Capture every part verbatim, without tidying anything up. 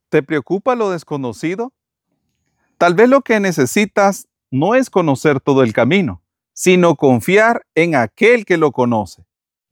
¿Te preocupa lo desconocido? Tal vez lo que necesitas no es conocer todo el camino, sino confiar en aquel que lo conoce.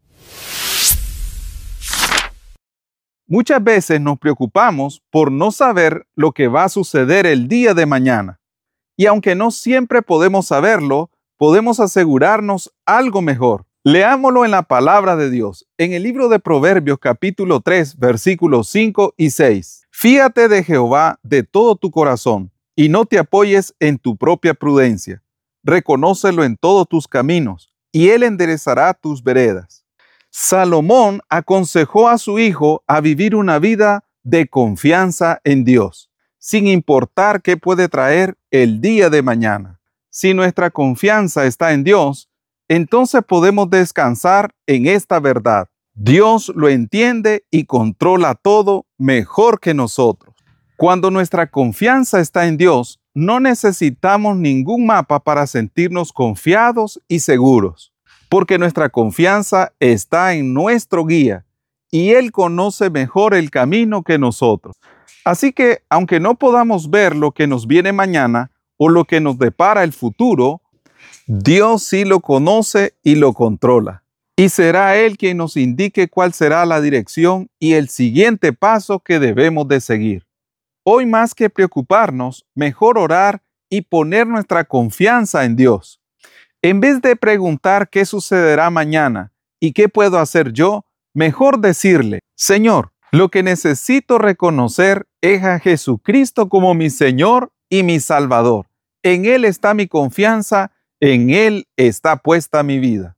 Muchas veces nos preocupamos por no saber lo que va a suceder el día de mañana. Y aunque no siempre podemos saberlo, podemos asegurarnos algo mejor. Leámoslo en la palabra de Dios, en el libro de Proverbios capítulo tres, versículos cinco y seis. Fíate de Jehová de todo tu corazón, y no te apoyes en tu propia prudencia. Reconócelo en todos tus caminos, y él enderezará tus veredas. Salomón aconsejó a su hijo a vivir una vida de confianza en Dios, sin importar qué puede traer el día de mañana. Si nuestra confianza está en Dios, entonces podemos descansar en esta verdad. Dios lo entiende y controla todo mejor que nosotros. Cuando nuestra confianza está en Dios, no necesitamos ningún mapa para sentirnos confiados y seguros, porque nuestra confianza está en nuestro guía y Él conoce mejor el camino que nosotros. Así que, aunque no podamos ver lo que nos viene mañana o lo que nos depara el futuro, Dios sí lo conoce y lo controla. Y será Él quien nos indique cuál será la dirección y el siguiente paso que debemos de seguir. Hoy, más que preocuparnos, mejor orar y poner nuestra confianza en Dios. En vez de preguntar qué sucederá mañana y qué puedo hacer yo, mejor decirle: Señor, lo que necesito reconocer es a Jesucristo como mi Señor y mi Salvador. En Él está mi confianza, en Él está puesta mi vida.